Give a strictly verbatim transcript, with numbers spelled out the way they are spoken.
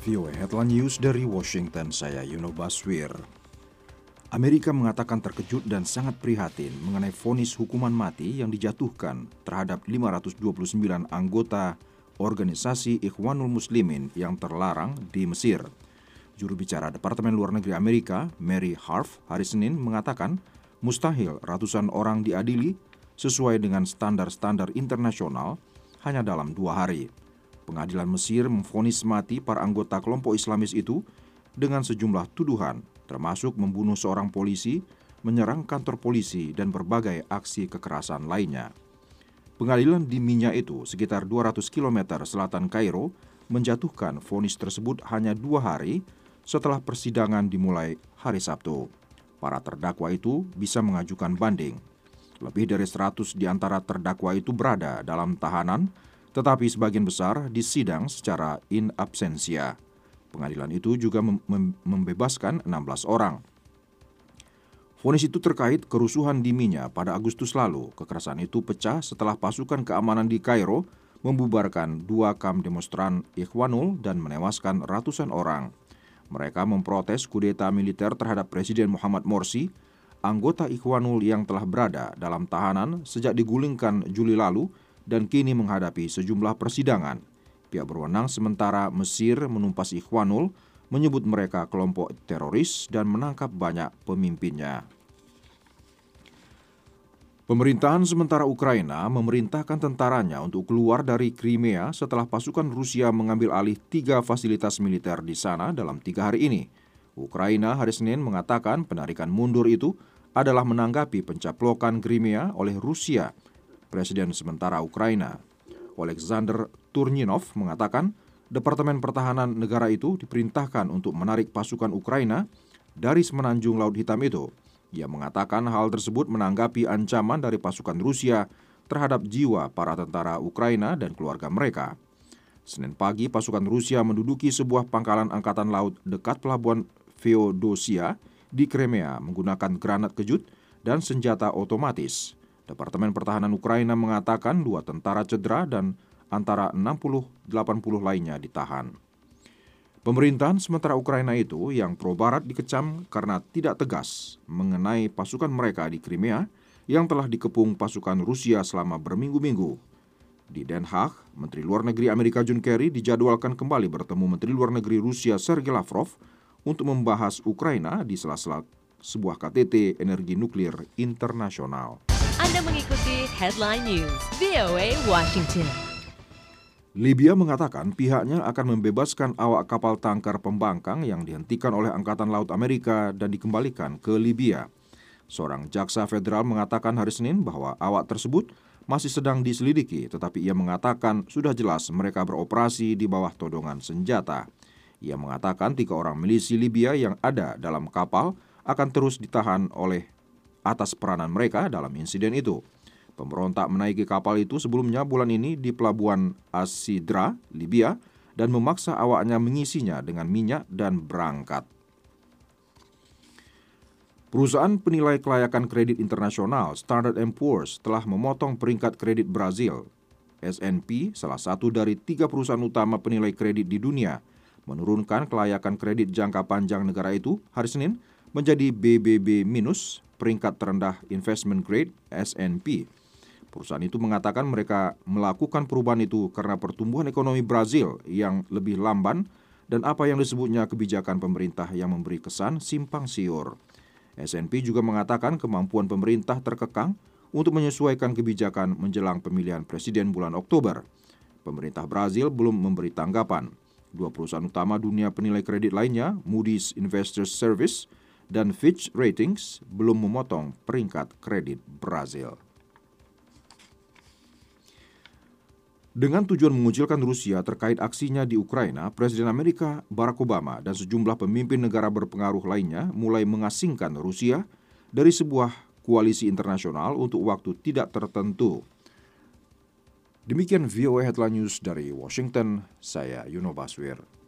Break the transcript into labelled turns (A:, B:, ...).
A: V O A Headline News dari Washington, saya Yuno Baswir. Amerika mengatakan terkejut dan sangat prihatin mengenai vonis hukuman mati yang dijatuhkan terhadap lima ratus dua puluh sembilan anggota organisasi Ikhwanul Muslimin yang terlarang di Mesir. Juru bicara Departemen Luar Negeri Amerika, Mary Harf, hari Senin mengatakan mustahil ratusan orang diadili sesuai dengan standar-standar internasional hanya dalam dua hari. Pengadilan Mesir memvonis mati para anggota kelompok Islamis itu dengan sejumlah tuduhan, termasuk membunuh seorang polisi, menyerang kantor polisi, dan berbagai aksi kekerasan lainnya. Pengadilan di Minya itu, sekitar dua ratus kilometer selatan Kairo, menjatuhkan vonis tersebut hanya dua hari setelah persidangan dimulai hari Sabtu. Para terdakwa itu bisa mengajukan banding. Lebih dari seratus di antara terdakwa itu berada dalam tahanan, tetapi sebagian besar disidang secara in absentia. Pengadilan itu juga mem- mem- membebaskan enam belas orang. Vonis itu terkait kerusuhan di Minya pada Agustus lalu. Kekerasan itu pecah setelah pasukan keamanan di Kairo membubarkan dua kamp demonstran Ikhwanul dan menewaskan ratusan orang. Mereka memprotes kudeta militer terhadap Presiden Muhammad Morsi, anggota Ikhwanul yang telah berada dalam tahanan sejak digulingkan Juli lalu dan kini menghadapi sejumlah persidangan. Pihak berwenang sementara Mesir menumpas Ikhwanul, menyebut mereka kelompok teroris dan menangkap banyak pemimpinnya. Pemerintahan sementara Ukraina memerintahkan tentaranya untuk keluar dari Crimea setelah pasukan Rusia mengambil alih tiga fasilitas militer di sana dalam tiga hari ini. Ukraina hari Senin mengatakan penarikan mundur itu adalah menanggapi pencaplokan Crimea oleh Rusia. Presiden sementara Ukraina, Oleksandr Turchinov, mengatakan Departemen Pertahanan negara itu diperintahkan untuk menarik pasukan Ukraina dari semenanjung Laut Hitam itu. Ia mengatakan hal tersebut menanggapi ancaman dari pasukan Rusia terhadap jiwa para tentara Ukraina dan keluarga mereka. Senin pagi, pasukan Rusia menduduki sebuah pangkalan angkatan laut dekat pelabuhan Feodosia di Crimea menggunakan granat kejut dan senjata otomatis. Departemen Pertahanan Ukraina mengatakan dua tentara cedera dan antara enam puluh sampai delapan puluh lainnya ditahan. Pemerintahan sementara Ukraina itu yang pro-barat dikecam karena tidak tegas mengenai pasukan mereka di Crimea yang telah dikepung pasukan Rusia selama berminggu-minggu. Di Den Haag, Menteri Luar Negeri Amerika John Kerry dijadwalkan kembali bertemu Menteri Luar Negeri Rusia Sergei Lavrov untuk membahas Ukraina di sela-sela sebuah K T T energi nuklir internasional.
B: Anda mengikuti Headline News V O A Washington.
A: Libya mengatakan pihaknya akan membebaskan awak kapal tangkar pembangkang yang dihentikan oleh Angkatan Laut Amerika dan dikembalikan ke Libya. Seorang jaksa federal mengatakan hari Senin bahwa awak tersebut masih sedang diselidiki, tetapi ia mengatakan sudah jelas mereka beroperasi di bawah todongan senjata. Ia mengatakan tiga orang milisi Libya yang ada dalam kapal akan terus ditahan oleh atas peranan mereka dalam insiden itu. Pemberontak menaiki kapal itu sebelumnya bulan ini di pelabuhan Asidra, Libya, dan memaksa awaknya mengisinya dengan minyak dan berangkat. Perusahaan penilai kelayakan kredit internasional Standard and Poor's telah memotong peringkat kredit Brazil. S and P, salah satu dari tiga perusahaan utama penilai kredit di dunia, menurunkan kelayakan kredit jangka panjang negara itu hari Senin menjadi B B B minus, peringkat terendah investment grade S and P. Perusahaan itu mengatakan mereka melakukan perubahan itu karena pertumbuhan ekonomi Brazil yang lebih lamban dan apa yang disebutnya kebijakan pemerintah yang memberi kesan simpang siur. S and P juga mengatakan kemampuan pemerintah terkekang untuk menyesuaikan kebijakan menjelang pemilihan presiden bulan Oktober. Pemerintah Brazil belum memberi tanggapan. Dua perusahaan utama dunia penilai kredit lainnya, Moody's Investors Service dan Fitch Ratings, belum memotong peringkat kredit Brazil. Dengan tujuan mengucilkan Rusia terkait aksinya di Ukraina, Presiden Amerika Barack Obama dan sejumlah pemimpin negara berpengaruh lainnya mulai mengasingkan Rusia dari sebuah koalisi internasional untuk waktu tidak tertentu. Demikian V O A Headline News dari Washington, saya Yuno Baswir.